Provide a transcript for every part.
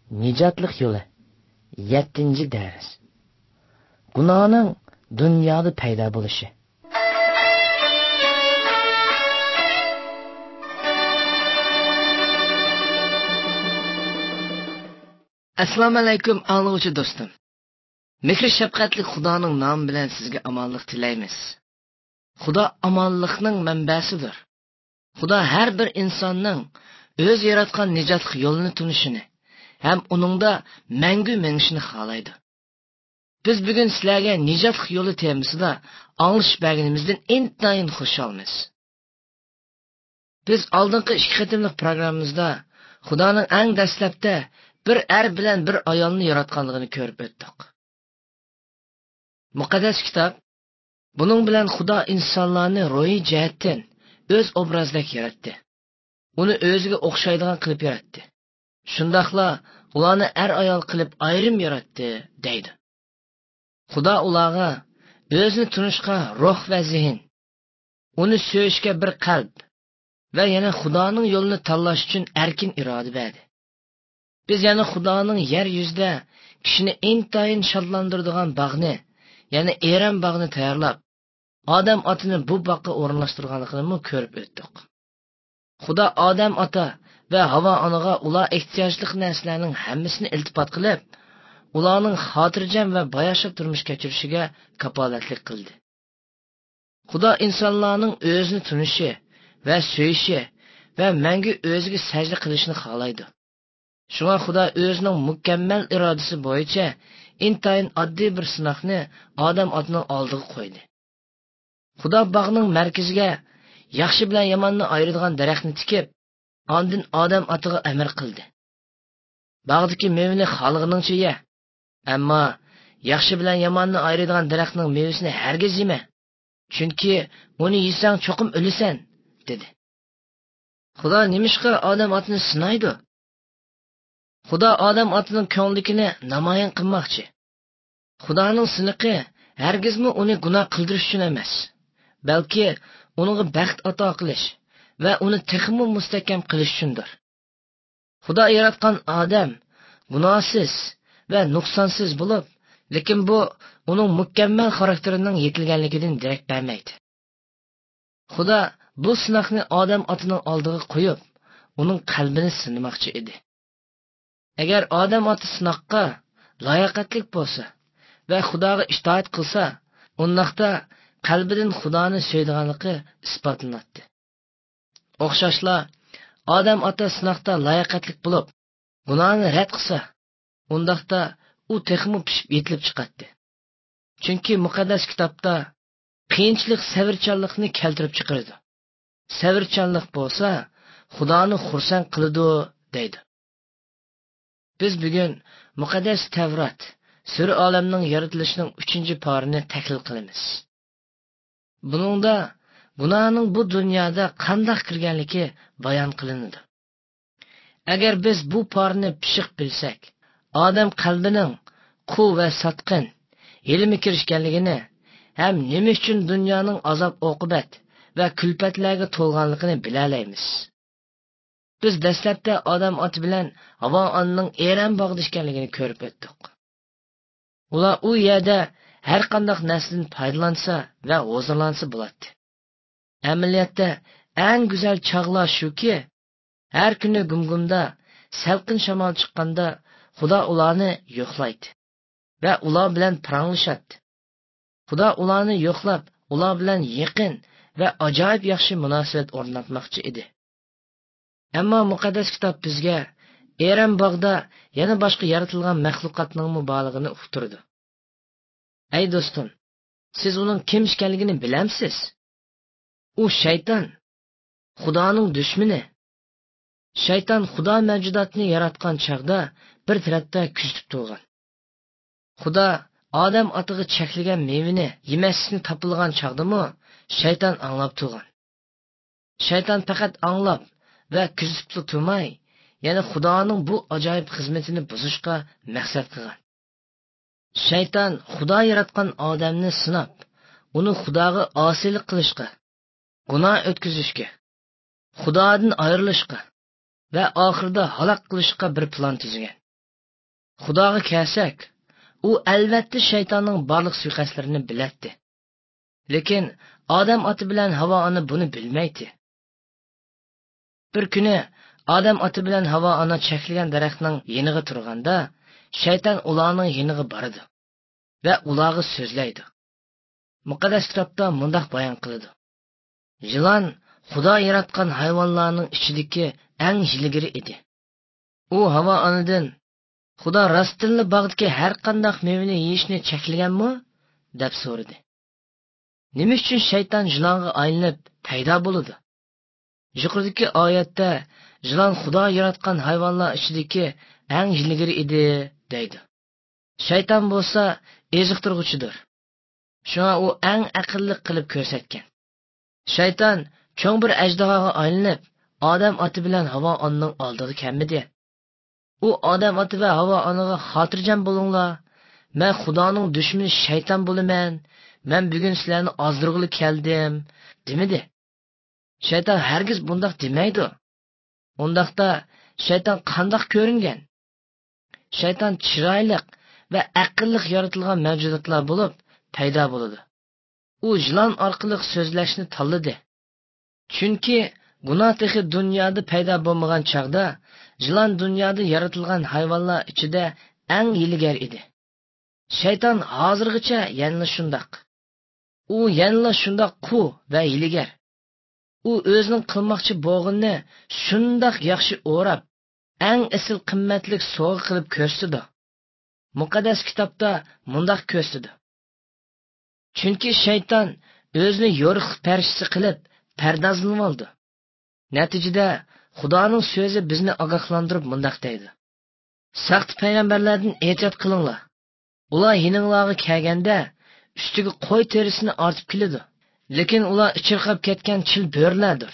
Nijotlik yo'li 7-dars. Gunohning dunyoda paydo bo'lishi. Assalomu alaykum anglovchi do'stim. Mehr shafqatli Xudoning nomi bilan sizga omonlik tilaymiz. Xudo omonlikning manbasidir. Xudo har bir insonning o'z yaratgan nijotlik yo'lini tunishini ham uningda mangu mengishini xohlaydi. Biz bugun sizlarga nijotlik yo'li temasida anglish berganimizdan intayin xushalmiz. Biz oldingi 2 qatimlik programmamizda Xudoning eng dastlabda bir bilan bir ayolni yaratganligini ko'rib o'tdik. Muqaddas kitob buning bilan Xudo insonlarni ro'yi jihatdan o'z obrazida yaratdi. Uni o'ziga o'xshaydigan qilib yaratdi. Shundaqla ularni ayol qilib ayrim yaratdi deydi. Xudo ularga o'zini tunishga ruh va zehn, uni sevishga bir qalb va yana Xudoning yo'lini tanlash uchun erkin iroda berdi. Biz yana Xudoning yer yuzida kishini intayin shodlantiradigan bog'ni, ya'ni Eren bog'ni tayyorlab, odam otini bu boqqa o'rinlashtirganligini ko'rib o'tdik. Xudo odam ota va Havo onaga ular ehtiyojli narsalarning hammasini iltifot qilib, ularning xotirjam va bayashib turmush kechirishiga kapolatlik qildi. Xudo insonlarning o'zini tunishi va suyishi va mangu o'ziga sajda qilishni xohlaydi. Shunga Xudo o'zining mukammal irodasi bo'yicha intayin oddiy bir sinoqni odam otining oldiga qo'ydi. Xudo bog'ning markaziga yaxshi bilan yomonni ayiradigan daraxtni tikib, ondan odam otiga amr qildi. Bog'dagi mevani xalqiningcha ye, ammo yaxshi bilan yomonni ayiradigan daraxtning mevasini hargiz yema, chunki uni yesang cho'qim o'lasan, dedi. Xudo nimishqa odam otini sinaydi? Xudo odam otining ko'ngligini namoyon qilmoqchi. Xudoning siniqi hargizmi uni gunoh qildirish uchun emas, balki uningga baxt ato qilish va uni texmo mustahkam qilish uchundir. Xudo yaratgan odam gunohsiz va nuqsonsiz bo'lib, lekin bu uning mukammal xarakterining yetilganligidan darak bermaydi. Xudo bu sinoqni odam otining oldiga qo'yib, uning qalbini sinamoqchi edi. Agar odam oti sinoqqa layoqatlik bo'lsa va Xudoga itoat qilsa, undaqda qalbidan Xudoni sevadiganligi isbotlanadi. O'xshashla, odam ota sinoqda layoqatlik bo'lib, gunohni rad qilsa, undaqda u texmo pishib yetilib chiqadi. Chunki muqaddas kitobda qiyinchilik sabrchanlikni keltirib chiqaradi. Sabrchanlik bo'lsa, Xudoni xursand qiladi, deydi. Biz bugun muqaddas Tavrat, suri olamning yaratilishining 3-parini tahlil qilamiz. Buningda gunohning bu dunyoda qanday kirganligi bayon qilinadi. Agar biz bu parni pishiq bilsak, odam qalbining quv va sotqin, ilmi kirishganligini, ham nima uchun dunyoning azob oqibat va kulfatlarga to'lganligini bilalaymiz. Biz dastlabda odam oti bilan Havo onaning Eren bog'da ekanligini ko'rib o'tdik. Ular u yerda har qanday narsadan foydalansa va huzurlansa bo'ladi. Amaliyotda eng go'zal chog'lar shuki, har kuni gumgumda salqin shamol chiqqanda Xudo ularni yo'qlaydi va ular bilan paranglashadi. Xudo ularni yo'qlab, ular bilan yaqin va ajoyib yaxshi munosabat o'rnatmoqchi edi. Ammo muqaddas kitob bizga Eren bog'da yana boshqa yaratilgan maxluqotning mubolig'ini uqtirdi. Ey do'stim, siz uning kim ekanligini bilamsiz? U shayton, Xudoning dushmani. Shayton Xudo mavjudotni yaratgan chaqda bir tarafda kuzatib turgan. Xudo odam otiga cheklagan mevani yemaslikni topilgan chaqdimi, shayton anglab turgan. Shayton faqat anglab va kuzatib turmay, yana Xudoning bu ajoyib xizmatini buzishga maqsad qilgan. Shayton Xudo yaratgan odamni sinab, uni Xudoga osiylik qilishga, gunoh o'tkazishga, Xudodan ayrilishga va oxirida halok qilishga bir plan tuzgan. Xudoga kelsak, u albatta shaytonning barliq suiqasdlarini bilardi. Lekin odam oti bilan Havo ona buni bilmaydi. Bir kuni odam oti bilan Havo ona cheklagan daraxtning yeniga turganda, shayton ularning yeniga boradi va ularga so'zlaydi. Muqaddas kitobda mundaq bayon qiladi: Yılan Xudo yaratgan hayvonlarning ichidagi eng hilgiri edi. U Havo onadan Xudo rostdanli bog'dagi har qanday mevani yeyishni cheklaganmi deb so'radi. Nima uchun shayton yilonga aylanib paydo bo'ladi? Yuqoridagi oyatda yilon Xudo yaratgan hayvonlar ichidagi eng hilgiri edi deydi. Shayton bo'lsa eziqtirg'uchidir. Shuna u eng aqlli qilib ko'rsatgan. Shayton cho'ng bir ajdahoga aylanib, odam oti bilan Havo onaning oldiga kelmadi. U odam oti va Havo onaga xotirjam bo'linglar, men Xudoning dushmani shayton bo'laman, men bugun sizlarni ozdirg'ili keldim, demadi. Shayton hargiz bundoq demaydi. Undaqda shayton qandoq ko'ringan? Shayton chiroyli va aqlli yaratilgan mavjudotlar bo'lib paydo bo'ladi. U yilon orqali so'zlashni tanladi. Chunki gunoh texi dunyoda paydo bo'lmagan chaqda yilon dunyoda yaratilgan hayvonlar ichida eng ilgari edi. Shayton hozirgacha yana shundoq. U yana shundoq qu va ilgar. U o'zining qilmoqchi bo'lganini shundoq yaxshi o'rab, eng asl qimmatli sovg'a qilib ko'rsatdi. Muqaddas kitobda mundaq ko'rsatdi: Chunki shayton o'zini yo'riq farishta qilib pardozlanib oldi. Natijada Xudoning so'zi bizni ogohlantirib mundaq deydi: Saqt payg'ambarlardan ehtiyot qilinglar. Ular yininglarga kelganda ustiga qo'y terisini ortib keladi, lekin ular ichirqab ketgan chil bo'rlardir.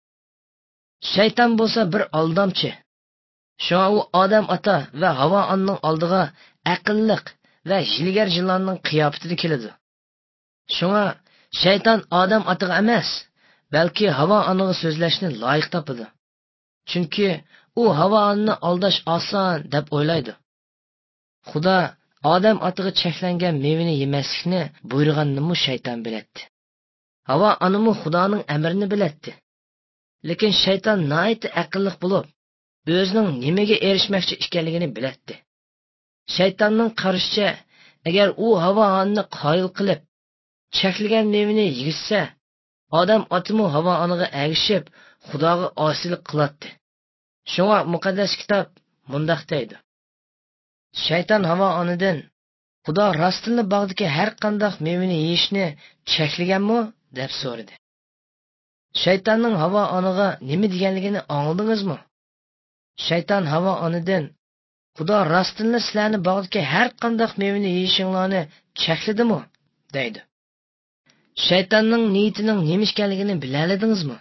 Shayton bo'lsa bir aldamchi. Shuna u odam ota va Havo onaning oldiga aqlliq va hilgar yilonning qiyofatida keladi. Shuna shayton odam otaga emas, balki Havo onaga so'zlashni loyiq topadi. Chunki u Havo onani aldash oson deb o'ylaydi. Xudo odam otiga cheklangan mevani yemaslikni buyurganini shayton biladi. Havo onami Xudoning amrini biladi. Lekin shayton nihoyat aqlli bo'lib, o'zining nimaga erishmoqchi ekanligini biladi. Shaytonning qarashicha, agar u Havo onani qoyil qilib, cheklagan mevani yegizsa, odam otimi Havo onaga agishib, Xudoga osiylik qiladi. Shunga muqaddas kitob mundaq deydi: Shayton Havo onadan Xudo rostini bog'dagi har qanday mevani yeyishni cheklaganmi deb so'radi. Shaytonning Havo onaga nima deganligini angladingizmi? Shayton Havo onadan Xudo rostini sizlarni bog'dagi har qanday mevani yeyishinglarni chekladimi deydi. Shaytonning niyatining nima ekanligini biladingizmi?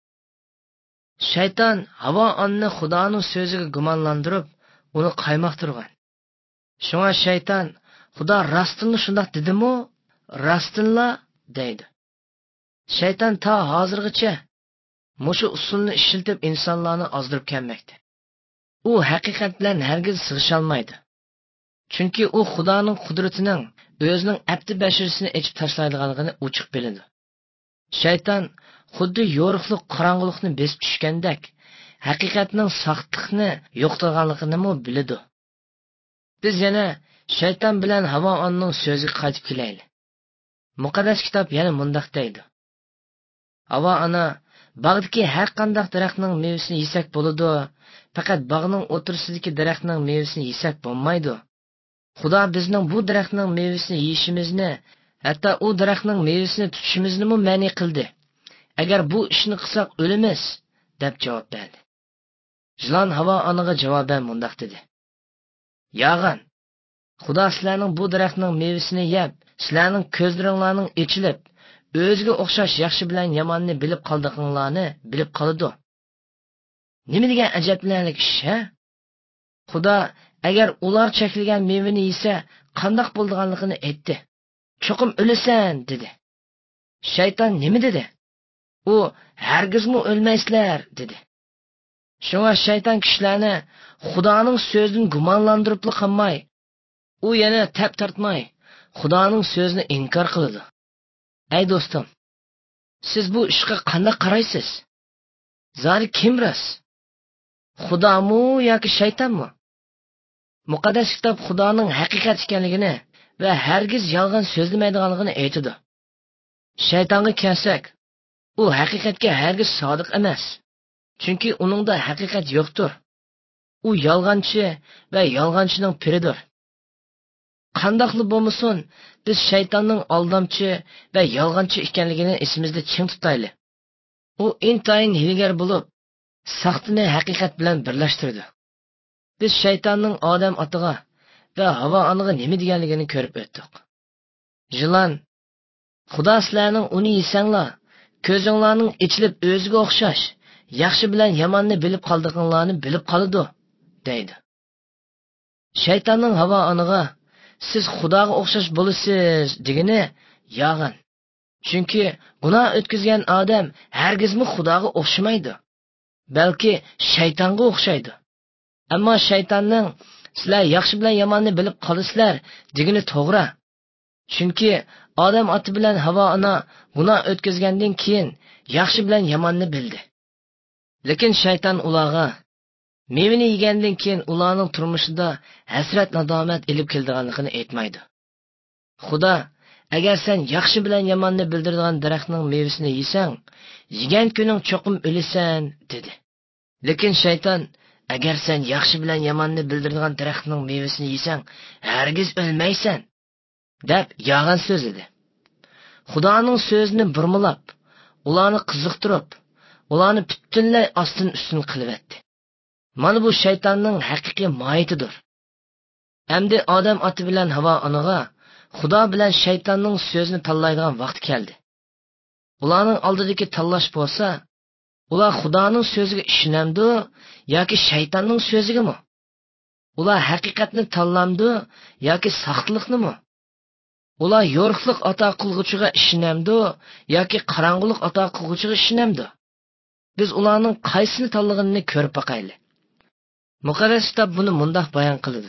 Shayton Havo onani Xudoning so'ziga gumonlantirib, uni qaymoqtirgan. Shunga shayton Xudo rostini shundoq dedimi? Rostinla deydi. Shayton ta hozirgacha mushu usulni ishlatib insonlarni ozdirib kelmoqda. U haqiqat bilan hargiz sig'isholmaydi. Chunki u Xudoning qudratining o'zining abdi bashirisini echib tashlaydiganligini ochiq biladi. Shayton xuddi yo'riqlik qorong'ulikni besib tushgandek, haqiqatning soxtlikni yo'qtirganligini biladi. Biz yana shayton bilan Havo onaning so'ziga qaytib kelaylik. Muqaddas kitob yana mundaq deydi: Havo ona bog'dagi har qanday daraxtning mevasini yesak bo'ladi, faqat bog'ning o'tirsidagi daraxtning mevasini yesak bo'lmaydi. Xudo bizning bu daraxtning mevasini yeyishimizni, hatto u daraxtning mevasini tutishimizni ma'ni qildi. Agar bu ishni qilsak o'lamiz, deb javob berdi. Yilon Havo onaga javoban mundaq dedi: Yog'an, Xudo sizlarning bu daraxtning mevasini yeb, sizlarning ko'zlaringlarning ochilib, o'ziga o'xshash yaxshi bilan yomonni bilib qoldiqinglarni bilib qoladi. Nima degan ajablanarli ish, ha? Xudo agar ular cheklagan mevani yesa, qandoq bo'lganligini aytdi. Cho'qim o'lasan dedi. Shayton nima dedi? U hargizmi o'lmaysizlar dedi. Шуңа shayton kishilarni Xudoning so'zidan gumonlantirib qolmay, u yana tap tortmay, Xudoning so'zini inkor qiladi. Ey do'stim, siz bu ishga qanday qaraysiz? Zari kim ras? Xudomi yoki shaytonmi? Muqaddas kitob Xudoning haqiqat ekanligini va hargiz yolg'on so'zlamaydiganligini aytadi. Shaytonga kelsak, u haqiqatga hargiz sodiq emas. Chunki uningda haqiqat yo'qdir. U yolg'onchi va yolg'onchining piridir. Qandoqli bo'lmasin, biz shaytonning aldamchi va yolg'onchi ekanligini esimizda ching tutayli. U intayin hilgar bo'lib, saxtini haqiqat bilan birlashtirdi. Biz shaytonning odam otiga va havo oniga nima deganligini ko'rib o'tdik. Jilon, Xudo sizlarning uni yesanglar, ko'zinglarning ichilib o'ziga o'xshash, yaxshi bilan yomonni bilib qoldiqinglarni bilib qoladi, deydi. Shaytonning havo oniga siz Xudoga o'xshash bo'lasiz degani yog'an. Chunki gunoh o'tkazgan odam hargizmi Xudoga o'xshamaydi, balki shaytonga o'xshaydi. Ammo shaytonning sizlar yaxshi bilan yomonni bilib qolasizlar degani to'g'ri. Chunki odam oti bilan havo ona gunoh o'tkazgandan keyin yaxshi bilan yomonni bildi. Lekin shayton ularga mevani yegandan keyin ularning turmushida hasrat nadomat ilib keldiganligini aytmaydi. Xudo, agar sen yaxshi bilan yomonni bildiradigan daraxtning mevasini yesang, yegan kuning cho'qim o'lasan, dedi. Lekin shayton, agar sen yaxshi bilan yomonni bildiradigan daraxtning mevasini yesang, hargiz o'lmaysan, deb yolg'on so'zladi. Xudoning so'zini burmilab, ularni qiziqtirib, ularni butunlay ostin-ustin qilibdi. Mana bu shaytonning haqiqiy mohiyatidir. Endi odam oti bilan havo onaga Xudo bilan shaytonning so'zini tanlaydigan vaqt keldi. Ularning oldidagi tanlash bo'lsa, ular Xudoning so'ziga ishonamdi yoki shaytonning so'zigami? Ular haqiqatni tanlamdi yoki saxtliknimi? Ular yo'riqlik ato qilguchiga ishonamdi yoki qorong'ulik ato qilguchiga ishonamdi? Biz ularning qaysini tanlaganini ko'rib boqaylik. Muqaddas kitob buni mundoq bayon qiladi.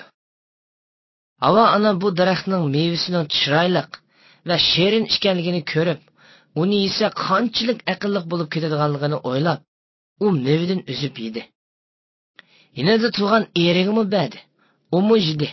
Havo ana bu daraxtning mevasining chiroyli va shirin ekanligini ko'rib, uni yesa qanchalik aqlli bo'lib ketadiganligini o'ylab, u mevadan uzib yedi. Yanada tug'an erigimi berdi, umi yedi.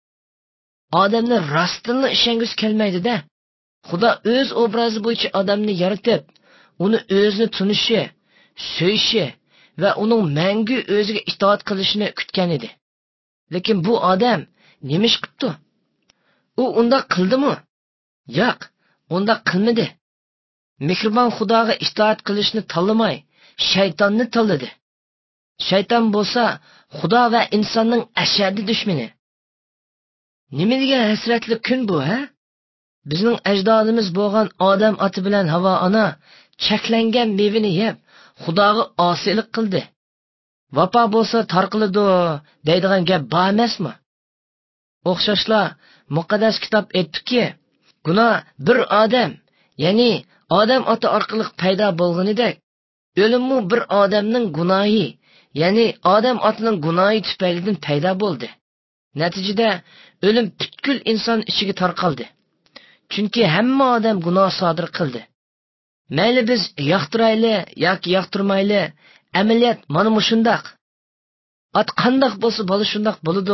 Odamni rostini ishongus kelmaydi-da. Xudo o'z obrazi bo'yicha odamni yaratib, uni o'zini tunishi, so'yishi va uning mangu o'ziga itoat qilishini kutgan edi. Lekin bu odam nima ish qildi? U unda qildimi? Yo'q, unda qilmadi. Mehribon Xudoga itoat qilishni tanlamay, shaytonni tanladi. Shayton bo'lsa, Xudo va insonning ashaddiy dushmani. Nima degan hasratli kun bu, ha? Bizning ajdodimiz bo'lgan odam oti bilan havo ona cheklangan mevani yeb, Xudoga osiylik qildi. Vafo bo'lsa tarqiladi deydigan gap bor emasmi? O'xshashla muqaddas kitob aytdiki, gunoh bir odam, ya'ni odam oti orqali paydo bo'lganidek, o'limmi bir odamning gunohi, ya'ni odam otining gunohi tufaylidan paydo bo'ldi. Natijada o'lim butkul inson ichiga tarqaldi. Chunki hamma odam gunoh sodir qildi. Mayli biz yoqtirayli yoki yoqtirmayli, amaliyot mana shundoq. Ot qandoq bo'lsa bola shundoq bo'ladi.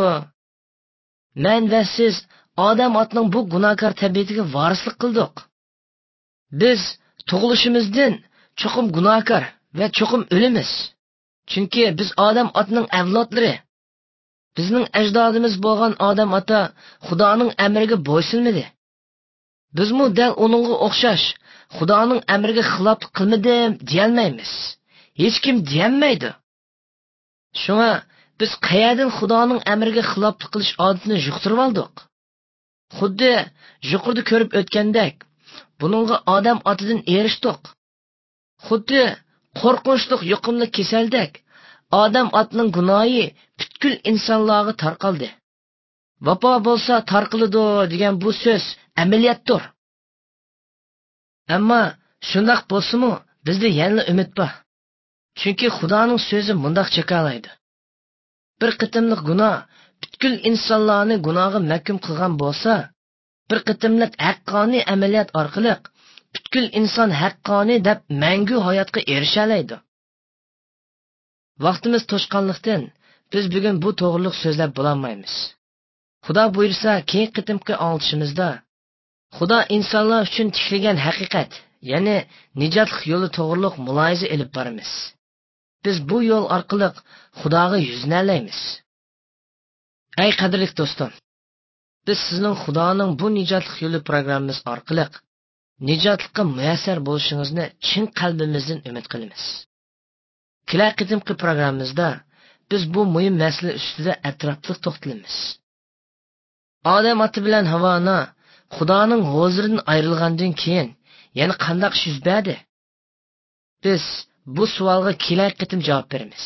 Men va siz odam otning bu gunohkor tabiatiga varislik qildik. Biz tug'ilishimizdan cho'qim gunohkor va cho'qim o'limiz. Chunki biz odam otning avlodlari. Bizning ajdodimiz bo'lgan odam ota Xudoning amriga bo'ysunmadi. Bizmi dal uningga o'xshash Xudoning amriga xilof qilmadim deyolmaymiz. Hech kim deyolmaydi. Shunga biz qayerdan Xudoning amriga xilof qilish odatini yuqtirib oldik. Xuddi yuqorida ko'rib o'tgandek, buningga odam otidan erishdik. Xuddi qo'rqinchli yuqumli kasaldek, odam otining gunohi butkul insonlarga tarqaldi. Vafo bo'lsa tarqiladi degan bu so'z amaliyotdir. Ammo shundoq bo'lsa-mu, bizda yana umid bor. Chunki Xudoning so'zi mundoq chekalaydi. Bir qitimliq gunoh butkul insonlarni gunohga mahkum qilgan bo'lsa, bir qitimliq haqqoniy amaliyot orqali butkul inson haqqoniy deb mangu hayotga erishalaydi. Vaqtimiz to'shqanlikdan biz bugun bu to'g'riliq so'zlab bo'lolmaymiz. Xudo buyursa, keyingi qitimki anglitishimizda Xudo insonlar uchun tiklagan haqiqat, ya'ni nijotlik yo'li to'g'riliq muloyiza olib boramiz. Biz bu yo'l orqali Xudoga yuznalaymiz. Ey qadrli do'stim, biz sizning Xudoning bu nijotlik yo'li programmamiz orqali nijotlikka muyassar bo'lishingizni chin qalbimizdan umid qilamiz. Kelasi qitimki programmamizda biz bu muhim masala ustida atrofli to'xtalamiz. Odam oti bilan Havona Xudoning huzuridan ayrilgandan keyin yana qanday ish yuz berdi? Biz bu savolga kelasi qitim javob beramiz.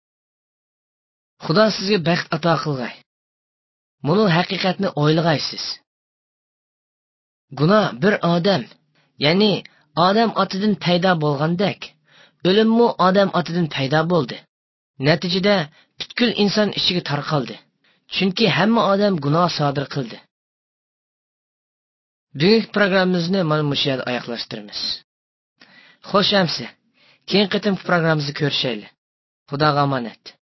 Xudo sizga baxt ato qilgay. Buni haqiqatni o'ylagaysiz. Gunoh bir odam, ya'ni odam otidan paydo bo'lgandek, o'limmi odam otidan paydo bo'ldi. Natijada butkul inson ichiga tarqaldi. Chunki hamma odam gunoh sodir qildi. Bugungi programmamizni mana shu yerda oyoqlashtiramiz. Xo'sh, amsi, keyingi qitim programmamizni ko'rishaylik. Xudoga omonat.